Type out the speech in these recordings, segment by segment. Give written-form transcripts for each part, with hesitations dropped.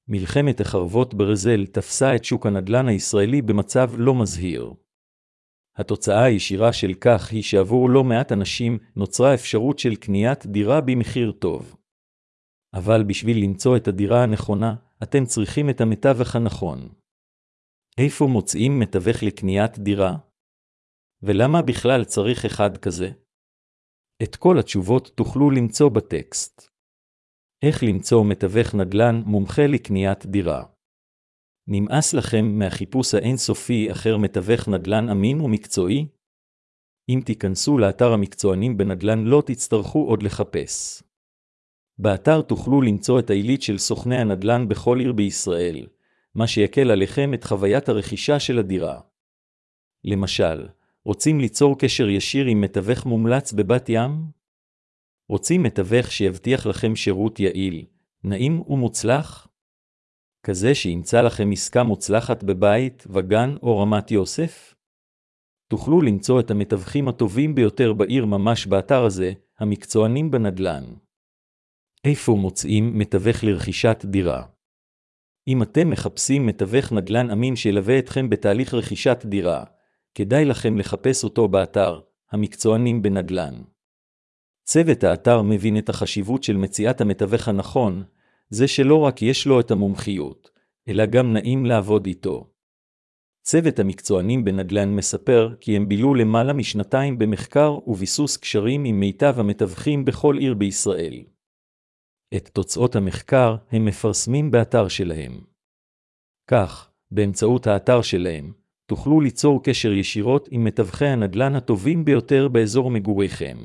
מלחמת החרבות ברזל תפסה את שוק הנדל"ן הישראלי במצב לא מזהיר. התוצאה הישירה של כך היא שעבור לא מעט אנשים נוצרה אפשרות של קניית דירה במחיר טוב. אבל בשביל למצוא את הדירה הנכונה, אתם צריכים את המתווך הנכון. איפה מוצאים מתווך לקניית דירה? ולמה בכלל צריך אחד כזה? את כל התשובות תוכלו למצוא בטקסט. איך למצוא מתווך נדל"ן מומחה לקניית דירה? נמאס לכם מהחיפוש האינסופי אחר מתווך נדל"ן אמין ומקצועי? אם תיכנסו לאתר המקצוענים בנדל"ן לא תצטרכו עוד לחפש. באתר תוכלו למצוא את העילית של סוכני הנדל"ן בכל עיר בישראל, מה שיקל עליכם את חוויית הרכישה של הדירה. למשל, רוצים ליצור קשר ישיר עם מתווך מומלץ בבת ים? רוצים מתווך שיבטיח לכם שירות יעיל, נעים ומוצלח? כזה שימצא לכם עסקה מוצלחת בבית, וגן או רמת יוסף? תוכלו למצוא את המתווכים הטובים ביותר בעיר ממש באתר הזה, המקצוענים בנדל"ן. איפה מוצאים מתווך לרכישת דירה? אם אתם מחפשים מתווך נדל"ן אמין שילווה אתכם בתהליך רכישת דירה, כדאי לכם לחפש אותו באתר, המקצוענים בנדל"ן. צוות האתר מבין את החשיבות של מציאת המתווך הנכון, זה שלא רק יש לו את המומחיות, אלא גם נעים לעבוד איתו. צוות המקצוענים בנדל"ן מספר כי הם בילו למעלה משנתיים במחקר וביסוס קשרים עם מיטב המתווכים בכל עיר בישראל. את תוצאות המחקר הם מפרסמים באתר שלהם. כך, באמצעות האתר שלהם, תוכלו ליצור קשר ישירות עם מתווכי הנדל"ן הטובים ביותר באזור מגוריכם.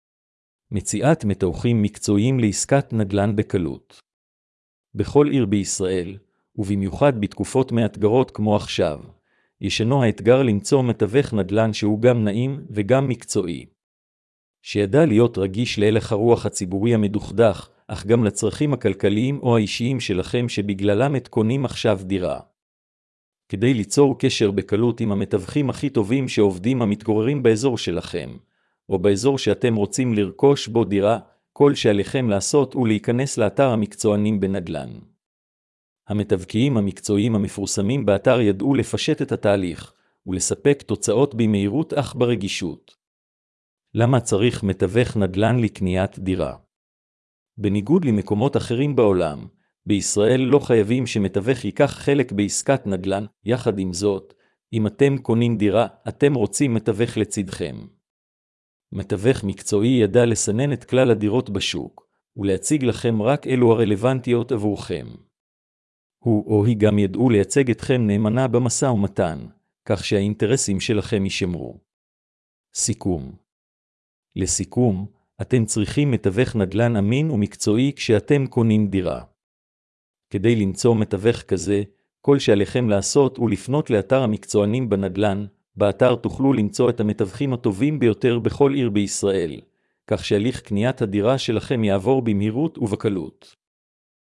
מציאת מתווכים מקצועיים לעסקת נדל"ן בקלות. בכל עיר בישראל, ובמיוחד בתקופות מאתגרות כמו עכשיו, ישנו האתגר למצוא מתווך נדל"ן שהוא גם נעים וגם מקצועי. שידע להיות רגיש להלך הרוח הציבורי המדוכדך, אך גם לצרכים הכלכליים או האישיים שלכם שבגללם קונים עכשיו דירה. כדי ליצור קשר בקלות עם המתווכים הכי טובים שעובדים המתגוררים באזור שלכם, או באזור שאתם רוצים לרכוש בו דירה, כל שעליכם לעשות הוא להיכנס לאתר המקצוענים בנדל"ן. המתווכים המקצועיים המפורסמים באתר ידעו לפשט את התהליך, ולספק תוצאות במהירות אך ברגישות. למה צריך מתווך נדל"ן לקניית דירה? בניגוד למקומות אחרים בעולם, בישראל לא חייבים שמתווך ייקח חלק בעסקת נדל"ן. יחד עם זאת, אם אתם קונים דירה, אתם רוצים מתווך לצדכם. מתווך מקצועי ידע לסנן את כלל הדירות בשוק, ולהציג לכם רק אלו הרלוונטיות עבורכם. הוא או היא גם ידעו לייצג אתכם נאמנה במשא ומתן, כך שהאינטרסים שלכם יישמרו. סיכום. לסיכום, אתם צריכים מתווך נדל"ן אמין ומקצועי כשאתם קונים דירה. כדי למצוא מתווך כזה, כל שעליכם לעשות הוא לפנות לאתר המקצוענים בנדל"ן. באתר תוכלו למצוא את המתווכים הטובים ביותר בכל עיר בישראל, כך שהליך קניית הדירה שלכם יעבור במהירות ובקלות.